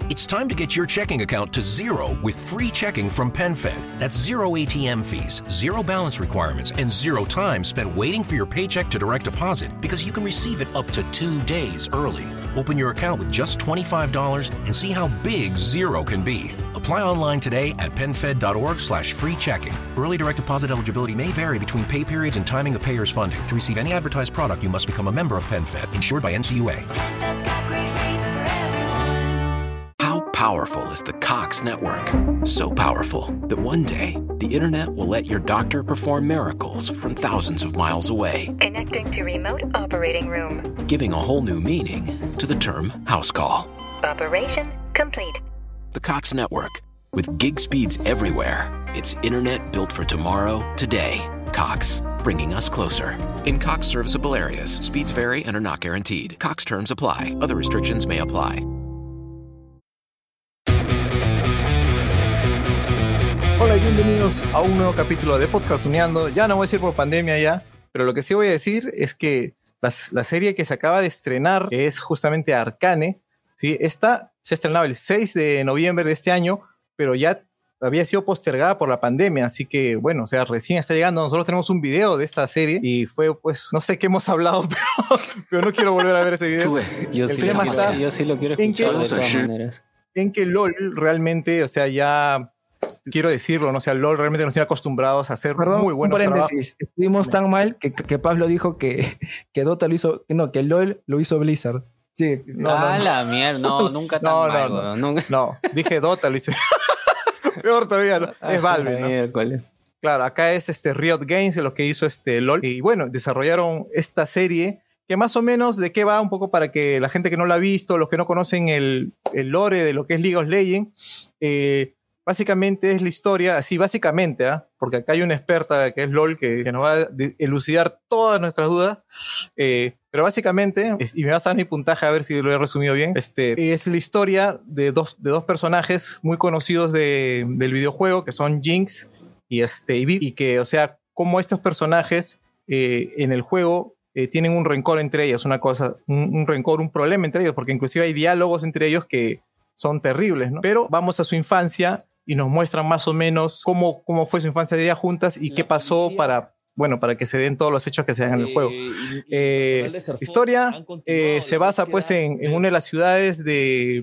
It's time to get your checking account to zero with free checking from PenFed. That's zero ATM fees, zero balance requirements, and zero time spent waiting for your paycheck to direct deposit because you can receive it up to 2 days early. Open your account with just $25 and see how big zero can be. Apply online today at PenFed.org/free checking. Early direct deposit eligibility may vary between pay periods and timing of payer's funding. To receive any advertised product, you must become a member of PenFed, insured by NCUA. PenFed's got great rates for everyone. How powerful is the Cox network? So powerful that one day, the internet will let your doctor perform miracles from thousands of miles away. Connecting to remote operating room. Giving a whole new meaning to the term house call. Operation complete. The Cox network. With gig speeds everywhere. It's internet built for tomorrow, today. Cox, bringing us closer. In Cox serviceable areas, speeds vary and are not guaranteed. Cox terms apply. Other restrictions may apply. Hola y bienvenidos a un nuevo capítulo de Podcasttuneando. Ya no voy a decir por pandemia ya, pero lo que sí voy a decir es que la serie que se acaba de estrenar, que es justamente Arcane, ¿sí? Esta se estrenaba el 6 de noviembre de este año, pero ya había sido postergada por la pandemia, así que bueno, o sea, recién está llegando. Nosotros tenemos un video de esta serie y fue, pues, no sé qué hemos hablado, pero no quiero volver a ver ese video. Yo sí lo quiero escuchar de todas maneras. En que LOL realmente, o sea, ya... Quiero decirlo, ¿no? O sea, LOL realmente nos tiene acostumbrados a hacer muy buenos trabajos. Estuvimos tan mal que Pablo dijo que Dota lo hizo, no, que LOL lo hizo Blizzard. Sí. La mierda, no, nunca tan mal. No, dije Dota, lo hice. Peor todavía, ¿no? Es Valve, ¿no? Miércoles. Claro, acá es Riot Games lo que hizo LOL. Y bueno, desarrollaron esta serie que más o menos de qué va, un poco para que la gente que no la ha visto, los que no conocen el lore de lo que es League of Legends, básicamente es la historia, así básicamente, porque acá hay una experta que es LOL que nos va a elucidar todas nuestras dudas, pero básicamente, y me vas a dar mi puntaje a ver si lo he resumido bien, es la historia de dos personajes muy conocidos del videojuego, que son Jinx y Vivi, y que, o sea, como estos personajes en el juego tienen un rencor entre ellos, una cosa, un rencor, un problema entre ellos, porque inclusive hay diálogos entre ellos que son terribles, ¿no? Pero vamos a su infancia y nos muestran más o menos cómo fue su infancia de ellas juntas y qué pasó para que se den todos los hechos que se dan en el juego. La historia se basa pues en una de las ciudades de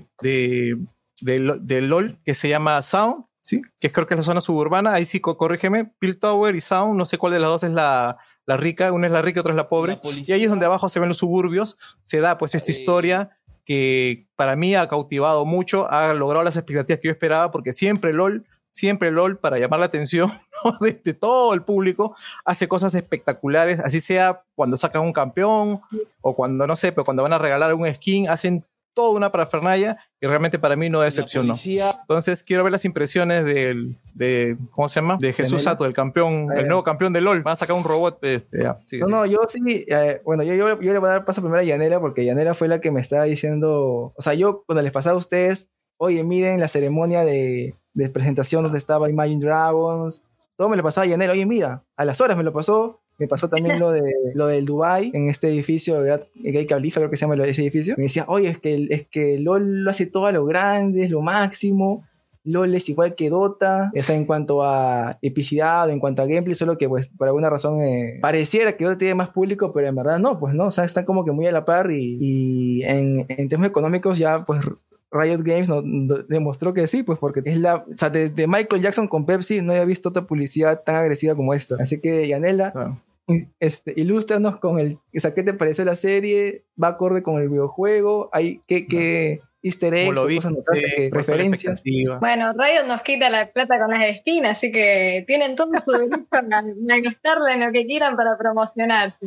LOL que se llama Sound, ¿sí? Que creo que es la zona suburbana. Ahí sí, corrígeme, Piltover y Sound, no sé cuál de las dos es la rica, una es la rica y otra es la pobre. Y ahí es donde abajo se ven los suburbios, se da pues esta historia que para mí ha cautivado mucho, ha logrado las expectativas que yo esperaba, porque siempre LOL, para llamar la atención, ¿no? de todo el público, hace cosas espectaculares, así sea cuando sacan un campeón, o cuando, no sé, pero cuando van a regalar un skin, hacen toda una parafernalia, y realmente para mí no decepcionó. Entonces quiero ver las impresiones de ¿cómo se llama? De Jesús Sato, el campeón, el nuevo campeón de LOL. Van a sacar un robot. Yo sí, bueno, yo le voy a dar paso primero a Yanela, porque Yanela fue la que me estaba diciendo, o sea, yo cuando les pasaba a ustedes, oye, miren la ceremonia de presentación donde estaba Imagine Dragons, todo me lo pasaba a Yanela, oye, mira, a las horas me lo pasó. Me pasó también lo del Dubai en este edificio, Gay Khalifa, creo que se llama ese edificio. Me decía, oye, es que LOL lo hace todo a lo grande, es lo máximo. LOL es igual que Dota, o sea, en cuanto a epicidad, en cuanto a gameplay, solo que pues por alguna razón pareciera que Dota tiene más público, pero en verdad no, pues no, o sea, están como que muy a la par y en términos económicos ya pues Riot Games demostró que sí, pues porque es o sea, desde Michael Jackson con Pepsi no había visto otra publicidad tan agresiva como esta. Así que Yanela, ilústranos con o sea, ¿qué te pareció la serie? ¿Va acorde con el videojuego? ¿Hay qué easter eggs, cosas notaste, referencias? Bueno, Riot nos quita la plata con las skins, así que tienen todo su derecho a gastarle en lo que quieran para promocionarse.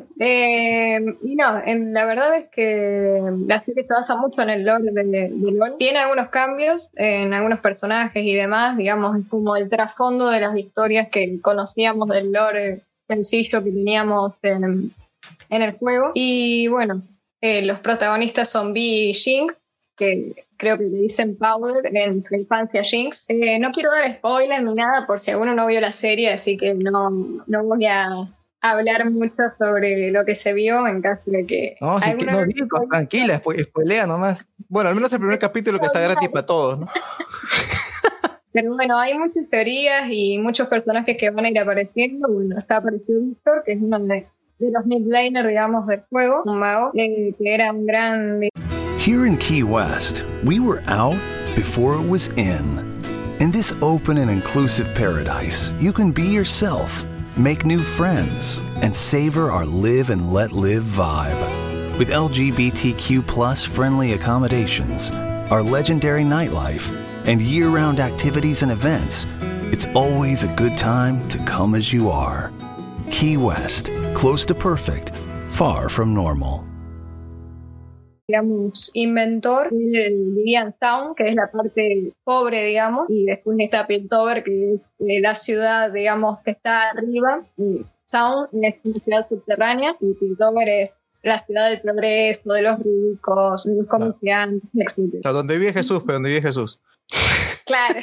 Y no, la verdad es que la serie se basa mucho en el lore de LOL. Tiene algunos cambios en algunos personajes y demás, digamos, es como el trasfondo de las historias que conocíamos del lore sencillo que teníamos en el juego. Y bueno, los protagonistas son Vi y Jinx, que creo que le dicen Power en su infancia Jinx. No quiero dar spoiler ni nada por si alguno no vio la serie, así que no voy a hablar mucho sobre lo que se vio en caso de que... No, tranquila, spoilea nomás. Bueno, al menos el primer capítulo que está gratis para todos, ¿no? Pero bueno, hay muchas teorías y muchos personajes que van a ir apareciendo. Bueno, está apareciendo Víctor, que es uno de los midlaners, digamos, del juego, un mago, que era un gran... Here in Key West, we were out before it was in. In this open and inclusive paradise, you can be yourself, make new friends, and savor our live and let live vibe. With LGBTQ plus friendly accommodations, our legendary nightlife, and year-round activities and events, it's always a good time to come as you are. Key West, close to perfect, far from normal. Digamos, inventor del Vivian Town, que es la parte pobre, digamos, y después está Piltover, que es la ciudad, digamos, que está arriba, y Town es una ciudad subterránea, y Piltover es la ciudad del progreso, de los ricos, de los comerciantes, etc. O sea, donde vive Jesús, pero donde vive Jesús. Claro.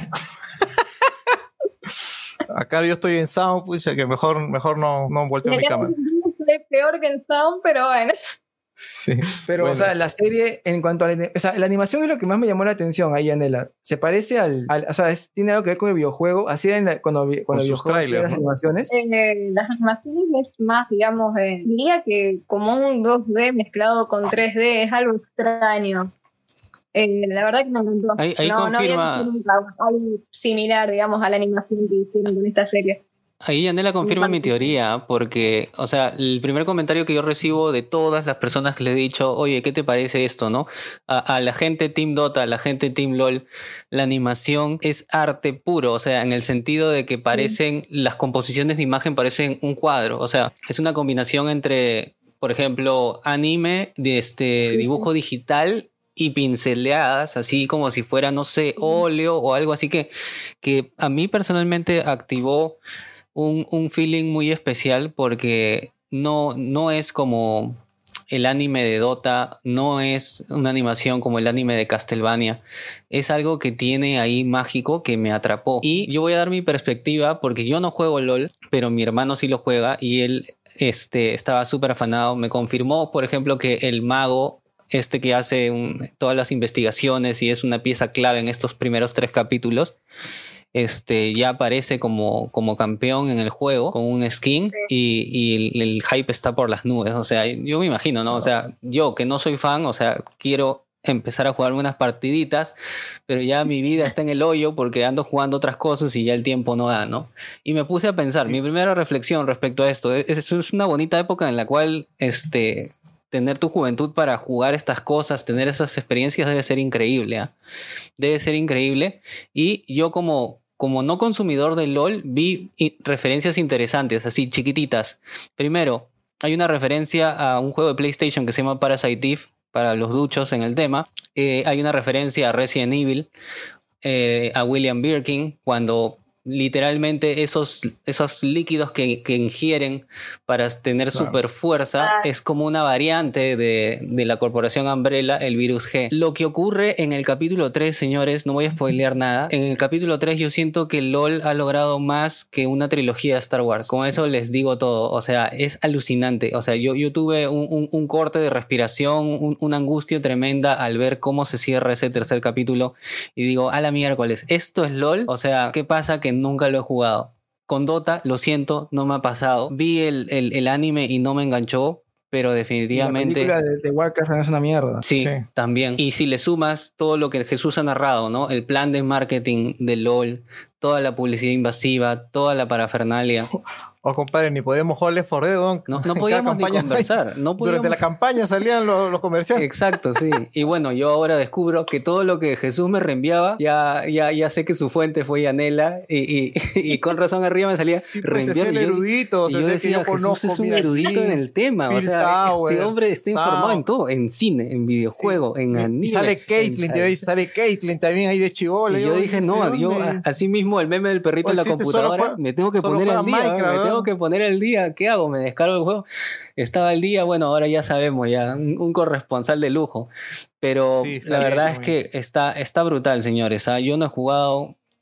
Acá yo estoy en Sound, pues que mejor no volteo mi cámara. Es peor que en Sound, pero bueno. Sí, pero, bueno. O sea, la serie, en cuanto a la animación es lo que más me llamó la atención ahí, Anela. Se parece o sea, tiene algo que ver con el videojuego. Así cuando el videojuego hacía las animaciones. Las animaciones es más, digamos, diría que como un 2D mezclado con 3D, es algo extraño. La verdad que me encantó. Ahí no confirma. había visto nunca algo similar, digamos, a la animación que hicieron con esta serie. Ahí Yanela confirma mi teoría, porque, o sea, el primer comentario que yo recibo de todas las personas que le he dicho, oye, ¿qué te parece esto, no? A la gente Team Dota, a la gente Team LOL, la animación es arte puro, o sea, en el sentido de que parecen, las composiciones de imagen parecen un cuadro, o sea, es una combinación entre, por ejemplo, anime, dibujo digital y pinceladas, así como si fuera, no sé, óleo o algo así que a mí personalmente activó un feeling muy especial, porque no es como el anime de Dota, no es una animación como el anime de Castlevania, es algo que tiene ahí mágico que me atrapó. Y yo voy a dar mi perspectiva, porque yo no juego LOL, pero mi hermano sí lo juega y él estaba súper afanado. Me confirmó, por ejemplo, que el mago que hace todas las investigaciones y es una pieza clave en estos primeros 3 capítulos, ya aparece como campeón en el juego con un skin, y el hype está por las nubes. O sea, yo me imagino, ¿no? O sea, yo que no soy fan, o sea, quiero empezar a jugarme unas partiditas, pero ya mi vida está en el hoyo porque ando jugando otras cosas y ya el tiempo no da, ¿no? Y me puse a pensar, mi primera reflexión respecto a esto, es una bonita época en la cual tener tu juventud para jugar estas cosas, tener esas experiencias debe ser increíble, ¿eh? Debe ser increíble. Y yo como no consumidor de LOL vi referencias interesantes, así chiquititas. Primero, hay una referencia a un juego de PlayStation que se llama Parasite Eve, para los duchos en el tema. Hay una referencia a Resident Evil, a William Birkin, cuando literalmente esos líquidos que ingieren para tener super fuerza es como una variante de la corporación Umbrella, el virus G. Lo que ocurre en el capítulo 3, señores, no voy a spoilear nada, en el capítulo 3 yo siento que LOL ha logrado más que una trilogía de Star Wars. Con eso les digo todo, o sea, es alucinante. O sea, yo tuve un corte de respiración, una angustia tremenda al ver cómo se cierra ese tercer capítulo y digo, a la miércoles, ¿esto es LOL? O sea, ¿qué pasa que nunca lo he jugado? Con Dota, lo siento, no me ha pasado. Vi el anime y no me enganchó, pero definitivamente... La película de Warcraft es una mierda. Sí, también. Y si le sumas todo lo que Jesús ha narrado, ¿no? El plan de marketing de LOL, toda la publicidad invasiva, toda la parafernalia... compadre, ni podemos jugar Left 4 Dead, no podíamos ni conversar. No podíamos... Durante la campaña salían los comerciales. Exacto, sí. Y bueno, yo ahora descubro que todo lo que Jesús me reenviaba, ya sé que su fuente fue Yanela, y con razón arriba me salía reenviar. Es el erudito, y yo decía, que Jesús es un erudito en el tema. O sea, este hombre está informado en todo, en cine, en videojuego, en anime. Y sale Caitlyn, también ahí de chibola. Y yo dije, no, yo así mismo el meme del perrito en la computadora, me tengo que poner al día, tengo que poner el día. ¿Qué hago? ¿Me descargo el juego? Estaba el día, bueno, ahora ya sabemos, ya un corresponsal de lujo. Pero la verdad es que está brutal, señores. Yo no he jugado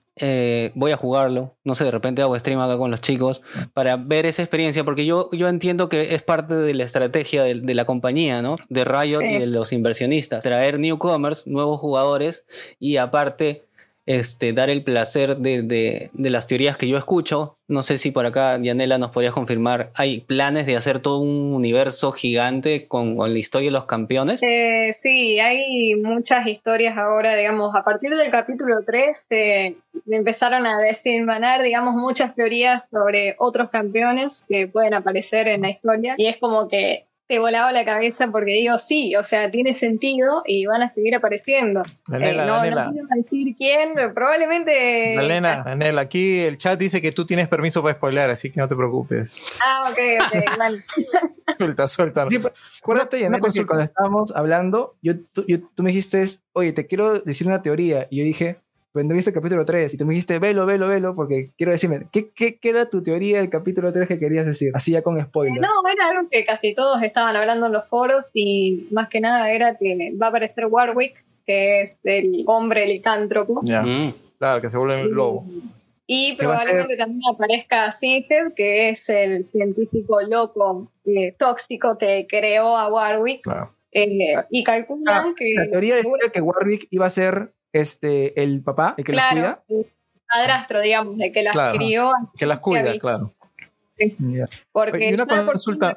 voy a jugarlo, no sé, de repente hago stream acá con los chicos para ver esa experiencia, porque yo entiendo que es parte de la estrategia de la compañía, ¿no? De Riot y de los inversionistas, traer newcomers, nuevos jugadores y aparte dar el placer de las teorías que yo escucho. No sé si por acá, Yanela, nos podrías confirmar, ¿hay planes de hacer todo un universo gigante con la historia de los campeones? Sí, hay muchas historias ahora, digamos, a partir del capítulo 3 empezaron a desenvanar, digamos, muchas teorías sobre otros campeones que pueden aparecer en la historia, y es como que te volaba la cabeza porque digo, sí, o sea, tiene sentido y van a seguir apareciendo. Daniela, no quiero decir quién, probablemente... Daniela, aquí el chat dice que tú tienes permiso para spoilear, así que no te preocupes. Ok, vale. Suelta. Sí, acuérdate, Yanela, que cuando estábamos hablando, tú me dijiste, oye, te quiero decir una teoría, y yo dije, pues no viste el capítulo 3, y tú me dijiste, velo, porque quiero decirme, ¿qué era tu teoría del capítulo 3 que querías decir? Así ya con spoiler. No, era algo que casi todos estaban hablando en los foros, y más que nada era que va a aparecer Warwick, que es el hombre licántropo. Ya, claro, que se vuelve un lobo. Y probablemente también aparezca Sinhead, que es el científico loco, tóxico que creó a Warwick. Claro. Y calculan que... La teoría decía que Warwick iba a ser el papá, el que las cuida. El padrastro, digamos, el que las crió. Que las cuida, claro. Sí. Porque una consulta.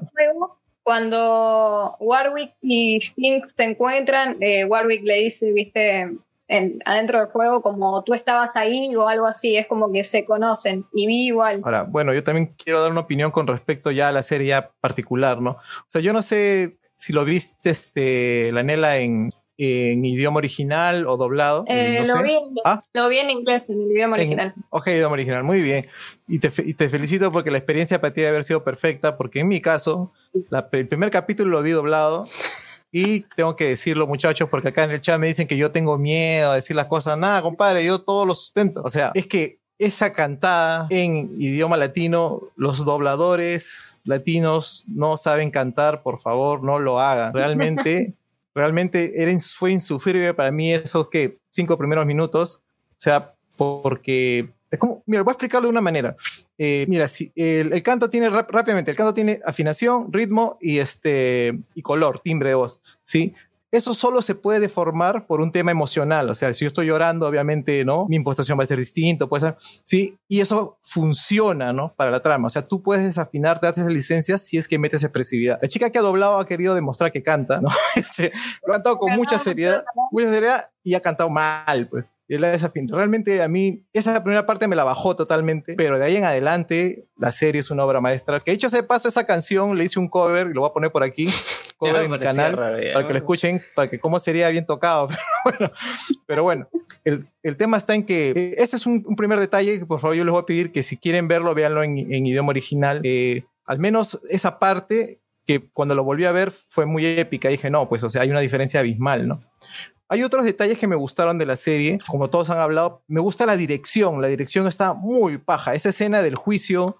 Cuando Warwick y Sting se encuentran, Warwick le dice, viste, adentro del juego, como tú estabas ahí o algo así, es como que se conocen y vi igual. Ahora, bueno, yo también quiero dar una opinión con respecto ya a la serie ya particular, ¿no? O sea, yo no sé si lo viste, Lanela, en idioma original o doblado. Lo vi en inglés, en el idioma original. Idioma original, muy bien. Y te felicito porque la experiencia para ti debe haber sido perfecta, porque en mi caso, el primer capítulo lo vi doblado. Y tengo que decirlo, muchachos, porque acá en el chat me dicen que yo tengo miedo a decir las cosas. Nada, compadre, yo todo lo sustento. O sea, es que esa cantada en idioma latino, los dobladores latinos no saben cantar, por favor, no lo hagan. Realmente fue insufrible para mí esos 5 primeros minutos. O sea, porque es como, mira, voy a explicarlo de una manera. Mira, si el canto tiene rápidamente, el canto tiene afinación, ritmo y color, timbre de voz, ¿sí? Eso solo se puede deformar por un tema emocional. O sea, si yo estoy llorando, obviamente, ¿no? Mi impostación va a ser distinto, puede ser, ¿sí? Y eso funciona, ¿no? Para la trama. O sea, tú puedes desafinar, te das licencias si es que metes expresividad. La chica que ha doblado ha querido demostrar que canta, ¿no? Lo ha cantado con mucha seriedad y ha cantado mal, pues. Y la desafío. Realmente a mí esa primera parte me la bajó totalmente, pero de ahí en adelante la serie es una obra maestra. Que dicho sea de paso, esa canción le hice un cover y lo voy a poner por aquí, cover en mi canal, para que lo escuchen, para que cómo sería bien tocado. Pero bueno, el tema está en que este es un primer detalle que por favor yo les voy a pedir que si quieren verlo, véanlo en idioma original. Al menos esa parte que cuando lo volví a ver fue muy épica. Dije, no, pues o sea, hay una diferencia abismal, ¿no? Hay otros detalles que me gustaron de la serie, como todos han hablado. Me gusta la dirección está muy paja. Esa escena del juicio,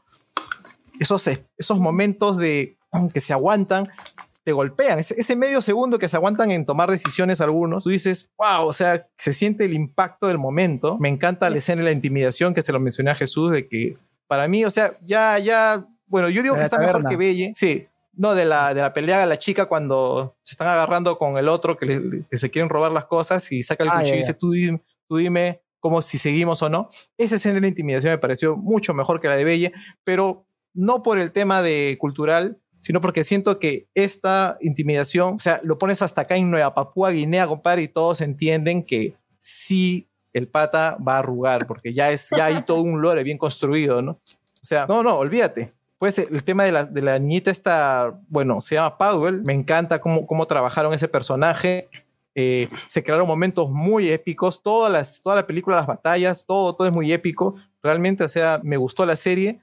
esos momentos de que se aguantan, te golpean. Ese medio segundo que se aguantan en tomar decisiones algunos, tú dices, wow, o sea, se siente el impacto del momento. Me encanta la escena de la intimidación que se lo mencioné a Jesús, de que para mí, o sea, bueno, yo digo que está mejor que Belle. Sí. No, de la pelea de la chica cuando se están agarrando con el otro que se quieren robar las cosas y saca el cuchillo y dice, tú dime cómo si seguimos o no. Esa escena de la intimidación me pareció mucho mejor que la de Belle, pero no por el tema de cultural, sino porque siento que esta intimidación, o sea, lo pones hasta acá en Nueva Papúa Guinea, compadre, y todos entienden que sí el pata va a arrugar, porque ya hay todo un lore bien construido, ¿no? O sea, no, olvídate. Pues el tema de la niñita esta, bueno, se llama Powell. Me encanta cómo trabajaron ese personaje. Se crearon momentos muy épicos. Toda la película, las batallas, todo es muy épico. Realmente, o sea, me gustó la serie.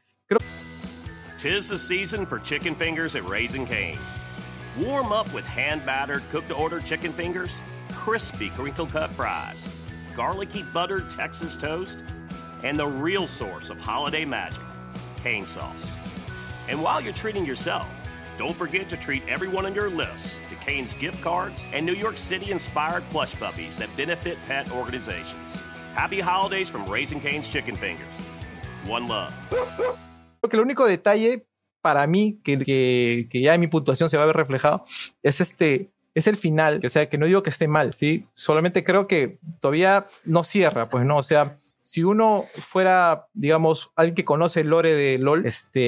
Tis the season for chicken fingers at Raising Cane's. Warm up with hand-battered, cooked-to-order chicken fingers, crispy crinkle-cut fries, garlicky buttered Texas toast, and the real source of holiday magic, cane sauce. And while you're treating yourself, don't forget to treat everyone on your list to Cane's gift cards and New York City-inspired plush puppies that benefit pet organizations. Happy holidays from Raising Cane's Chicken Fingers. One love. Porque el único detalle para mí que ya en mi puntuación se va a ver reflejado es el final, o sea, que no digo que esté mal, ¿sí? Solamente creo que todavía no cierra, pues, ¿no? O sea, si uno fuera, digamos, alguien que conoce el lore de LoL,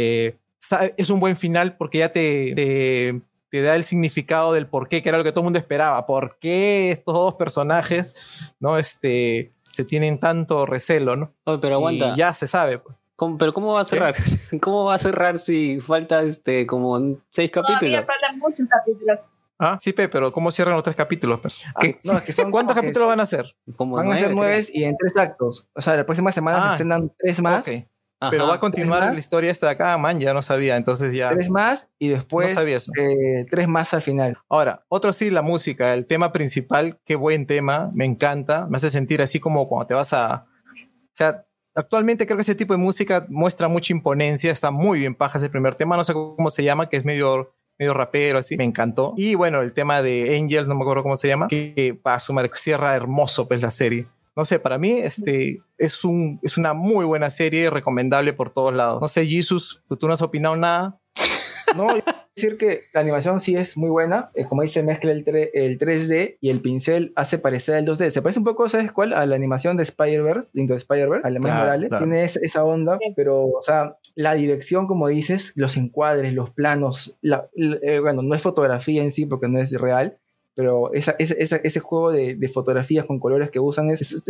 es un buen final porque ya te da el significado del por qué, que era lo que todo el mundo esperaba. ¿Por qué estos dos personajes, no, se tienen tanto recelo, ¿no? Oye, pero aguanta. Y ya se sabe, pues. Pero ¿cómo va a cerrar? ¿Cómo va a cerrar si falta como 6 capítulos? Todavía faltan muchos capítulos. Ah, sí, pero ¿cómo cierran los 3 capítulos? No, es que son ¿Cuántos capítulos van a ser? Van a ser 9 y en 3 actos. O sea, la próxima semana se estrenan 3 más. Okay. Pero va a continuar la historia esta de acá, man, ya no sabía, entonces ya... 3 más y después no sabía eso. 3 más al final. Ahora, otro sí, la música, el tema principal, qué buen tema, me encanta, me hace sentir así como cuando te vas a... O sea, actualmente creo que ese tipo de música muestra mucha imponencia, está muy bien paja ese primer tema, no sé cómo se llama, que es medio rapero, así, me encantó. Y bueno, el tema de Angel, no me acuerdo cómo se llama, que para su madre cierra hermoso pues la serie. No sé, para mí es una muy buena serie, recomendable por todos lados. No sé, Jesus, tú no has opinado nada. No, yo quiero decir que la animación sí es muy buena. Como dice, mezcla el 3D y el pincel hace parecer el 2D. Se parece un poco, ¿sabes cuál? A la animación de Spider-Verse, Into the Spider-Verse, a la Miles Morales. Claro. Tiene esa onda, pero, o sea, la dirección, como dices, los encuadres, los planos, bueno, no es fotografía en sí porque no es real, pero ese juego de fotografías con colores que usan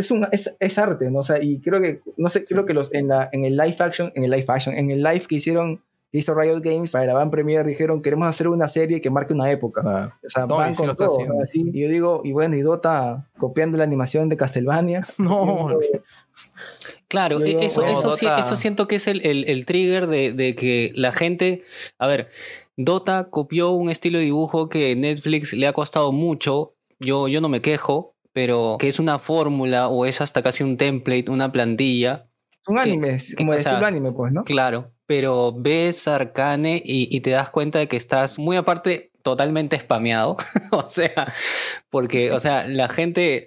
es arte, ¿no? O sea, y creo que, no sé, creo que en el live que hizo Riot Games para la Van Premier dijeron queremos hacer una serie que marque una época. O sea, no, van con todo, ¿no? Así, y yo digo, y bueno, y Dota copiando la animación de Castlevania. No. Claro, eso siento que es el trigger de que la gente, a ver, Dota copió un estilo de dibujo que Netflix le ha costado mucho, yo no me quejo, pero que es una fórmula o es hasta casi un template, una plantilla. Un anime, como decirlo anime, pues, ¿no? Claro, pero ves Arcane y te das cuenta de que estás muy aparte totalmente spameado. O sea, porque, o sea, la gente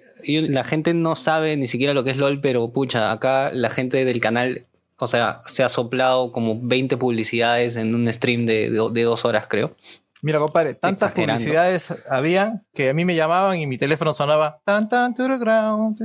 no sabe ni siquiera lo que es LOL, pero pucha, acá la gente del canal, o sea, se ha soplado como 20 publicidades en un stream de 2 horas, creo. Mira, compadre, tantas publicidades habían que a mí me llamaban y mi teléfono sonaba tan tan to the ground,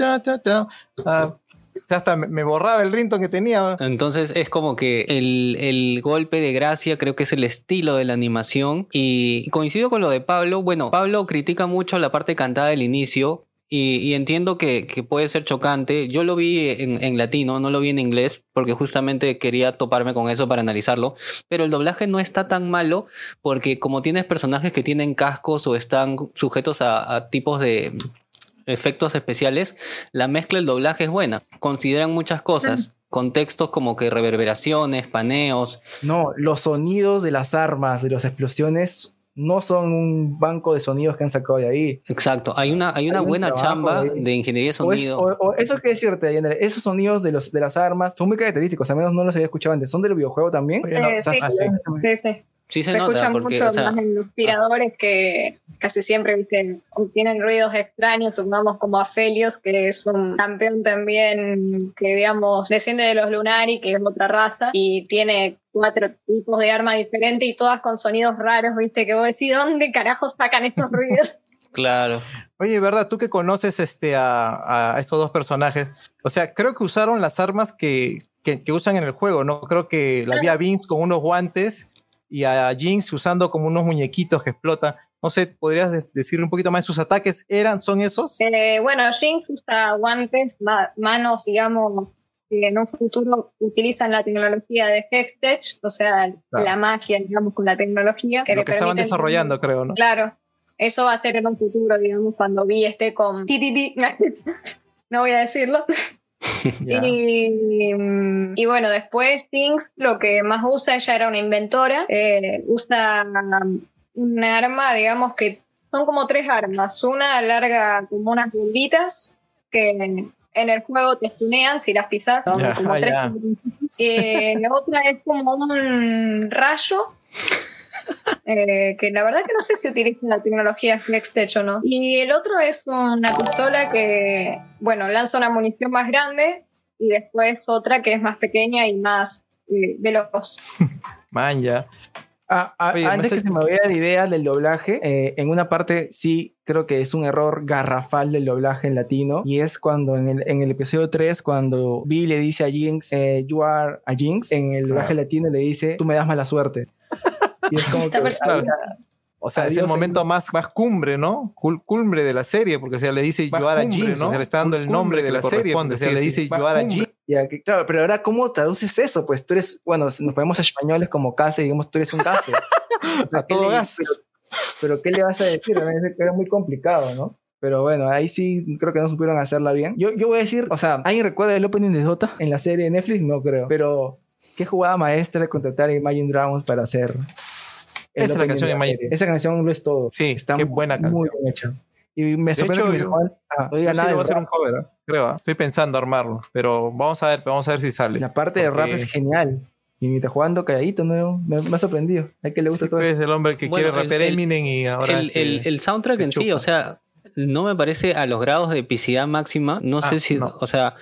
hasta me borraba el ringtone que tenía. Entonces es como que el golpe de gracia creo que es el estilo de la animación, y coincido con lo de Pablo. Bueno, Pablo critica mucho la parte cantada del inicio y entiendo que puede ser chocante. Yo lo vi en latino, no lo vi en inglés porque justamente quería toparme con eso para analizarlo, pero el doblaje no está tan malo porque como tienes personajes que tienen cascos o están sujetos a tipos de efectos especiales, la mezcla del doblaje es buena. Consideran muchas cosas, contextos como que reverberaciones, paneos. No, los sonidos de las armas, de las explosiones, no son un banco de sonidos que han sacado de ahí. Exacto, hay una buena chamba de ingeniería de sonido. O eso es que decirte, Yanere, esos sonidos de las armas son muy característicos, al menos no los había escuchado antes. ¿Son del videojuego también? Sí. Sí se escuchan porque, mucho, o sea, más en los tiradores que casi siempre tienen ruidos extraños, tomamos como Aphelios, que es un campeón también que digamos desciende de los Lunari, que es otra raza, y tiene 4 tipos de armas diferentes y todas con sonidos raros, viste, que vos decís, ¿dónde carajo sacan estos ruidos? Claro. Oye, ¿verdad? Tú que conoces a estos dos personajes, o sea, creo que usaron las armas que usan en el juego, ¿no? Creo que la vi a Vince con unos guantes y a Jinx usando como unos muñequitos que explotan. No sé, ¿podrías decir un poquito más de sus ataques? ¿Son esos? Bueno, Jinx usa guantes, manos, digamos, que en un futuro utilizan la tecnología de Hextech, o sea, la magia, digamos, con la tecnología. Lo que estaban desarrollando, creo, ¿no? Claro, eso va a ser en un futuro, digamos, cuando Vi esté con... No voy a decirlo. Yeah. Y bueno, después Jinx lo que más usa, ella era una inventora, usa un arma, digamos que son como 3 armas. Una larga como unas bolitas que en el juego te stunean si las pisas, como 3. La otra es como un rayo que la verdad que no sé si utilizan la tecnología FlexTech o no. Y el otro es una pistola que, bueno, lanza una munición más grande y después otra que es más pequeña y más veloz. Man, ya. Oye, Antes que se me vaya la idea del doblaje, en una parte sí creo que es un error garrafal del doblaje en latino, y es cuando en el episodio 3, cuando Vi le dice a Jinx, you are a Jinx, en el doblaje latino le dice, tú me das mala suerte. Y es como que, o sea, es el momento más cumbre, ¿no? Cumbre de la serie, porque o sea, le dice you are a Jinx, ¿no? O sea, le está dando el nombre de la serie, o sea, le dice you are a Jinx. Ya, que, claro, pero ahora, ¿cómo traduces eso? Pues tú eres, bueno, nos ponemos a españoles como case, digamos, tú eres un gafe. A todo gas. Pero ¿qué le vas a decir? Era muy complicado, ¿no? Pero bueno, ahí sí creo que no supieron hacerla bien. Yo voy a decir, o sea, ¿alguien recuerda el opening de Dota en la serie de Netflix? No creo. Pero, ¿qué jugada maestra de contratar a Imagine Dragons para hacer? Esa es la canción de Imagine. Esa canción lo es todo. Sí, está qué buena canción. Muy bien hecha. Y me sorprende que no diga nada. Voy a hacer un cover, creo. Estoy pensando armarlo, pero vamos a ver si sale. La parte de rap es genial. Y mientras jugando calladito, ¿no? Me ha sorprendido. Hay que le gusta todo eso. Es el hombre que quiere rapear Eminem y ahora... El soundtrack en sí, o sea, no me parece a los grados de epicidad máxima. No sé si... No. O sea,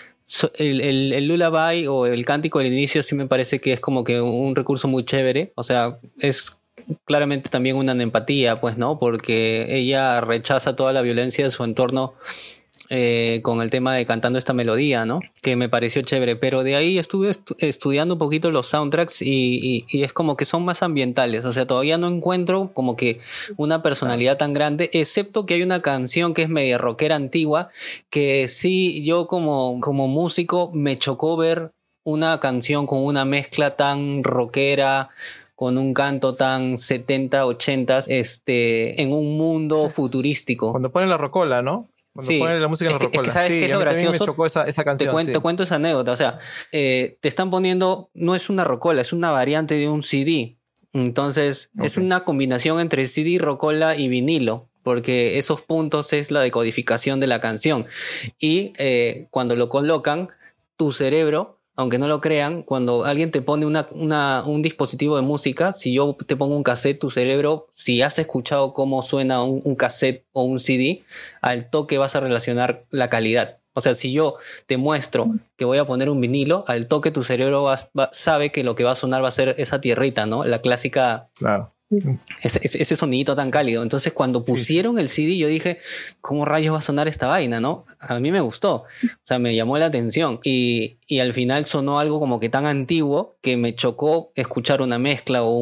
el lullaby o el cántico del inicio sí me parece que es como que un recurso muy chévere. O sea, es... claramente también una empatía, pues, ¿no? Porque ella rechaza toda la violencia de su entorno con el tema de cantando esta melodía, ¿no? Que me pareció chévere, pero de ahí estuve estudiando un poquito los soundtracks y es como que son más ambientales, o sea, todavía no encuentro como que una personalidad tan grande, excepto que hay una canción que es media rockera antigua, que sí, yo como músico me chocó ver una canción con una mezcla tan rockera, con un canto tan 70, 80, en un mundo futurístico. Cuando ponen la rocola, ¿no? Cuando ponen la música en la rocola. ¿Sabes qué es lo gracioso? Me chocó esa canción. Te cuento esa anécdota. O sea, te están poniendo, no es una rocola, es una variante de un CD. Entonces, es una combinación entre CD, rocola y vinilo, porque esos puntos es la decodificación de la canción. Y cuando lo colocan, tu cerebro, aunque no lo crean, cuando alguien te pone un dispositivo de música, si yo te pongo un cassette, tu cerebro, si has escuchado cómo suena un cassette o un CD, al toque vas a relacionar la calidad. O sea, si yo te muestro que voy a poner un vinilo, al toque tu cerebro sabe que lo que va a sonar va a ser esa tierrita, ¿no? La clásica... Claro. Ese sonidito tan cálido. Entonces cuando pusieron el CD yo dije, ¿cómo rayos va a sonar esta vaina, no? A mí me gustó, o sea, me llamó la atención y al final sonó algo como que tan antiguo que me chocó escuchar una mezcla o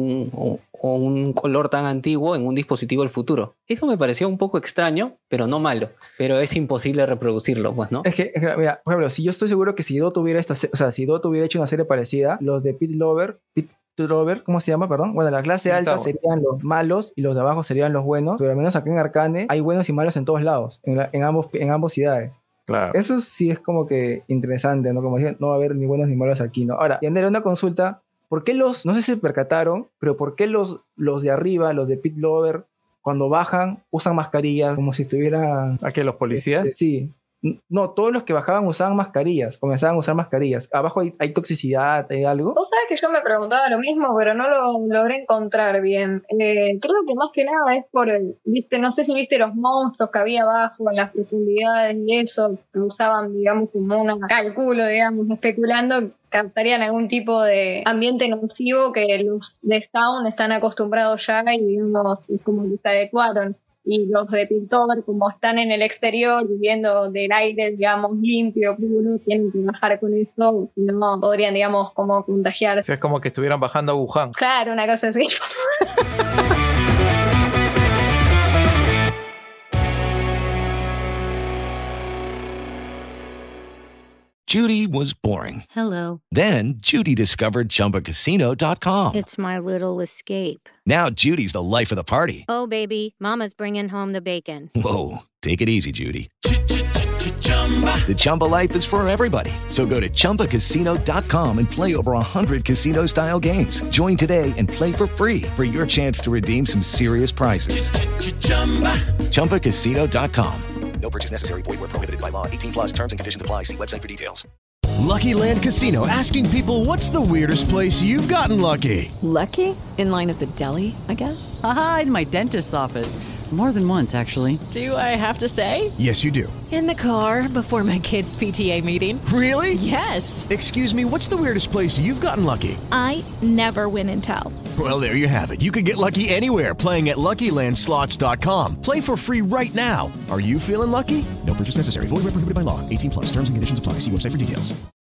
un color tan antiguo en un dispositivo del futuro. Eso me pareció un poco extraño, pero no malo, pero es imposible reproducirlo, pues, ¿no? Es que mira, por ejemplo, si yo estoy seguro que si Dota hubiera si Dota hubiera hecho una serie parecida, los de Pit Lover, ¿cómo se llama? Perdón. Bueno, la clase alta serían los malos y los de abajo serían los buenos, pero al menos acá en Arcane hay buenos y malos en todos lados, en ambos ciudades. Claro. Eso sí es como que interesante, ¿no? Como dije, no va a haber ni buenos ni malos aquí, ¿no? Ahora, y Andrea, una consulta, ¿por qué no sé si se percataron, pero por qué los de arriba, los de Pit Lover, cuando bajan, usan mascarillas como si estuvieran... ¿A qué, los policías? Sí. No, todos los que bajaban usaban mascarillas, comenzaban a usar mascarillas. Abajo hay toxicidad, ¿hay algo? Vos sabés que yo me preguntaba lo mismo, pero no lo logré encontrar bien. Creo que más que nada es por no sé si viste los monstruos que había abajo en las profundidades y eso, que usaban, digamos, como un cálculo, digamos, especulando, captarían algún tipo de ambiente nocivo que los de Sound están acostumbrados ya y, digamos, como que se adecuaron. Y los de Piltover, como están en el exterior viviendo del aire, digamos, limpio, puro, tienen que bajar con eso, no podrían, digamos, como contagiarse. O sea, es como que estuvieran bajando a Wuhan. Claro, una cosa así. Judy was boring. Hello. Then Judy discovered ChumbaCasino.com. It's my little escape. Now Judy's the life of the party. Oh, baby, mama's bringing home the bacon. Whoa, take it easy, Judy. The Chumba life is for everybody. So go to ChumbaCasino.com and play over 100 casino-style games. Join today and play for free for your chance to redeem some serious prizes. ChumbaCasino.com. No purchase necessary. Void where prohibited by law. 18 plus terms and conditions apply. See website for details. Lucky Land Casino, asking people, what's the weirdest place you've gotten lucky? Lucky? In line at the deli, I guess? Aha, in my dentist's office. More than once, actually. Do I have to say? Yes, you do. In the car before my kids' PTA meeting. Really? Yes. Excuse me, what's the weirdest place you've gotten lucky? I never win and tell. Well, there you have it. You can get lucky anywhere, playing at LuckyLandSlots.com. Play for free right now. Are you feeling lucky? No purchase necessary. Void where prohibited by law. 18+. Terms and conditions apply. See website for details.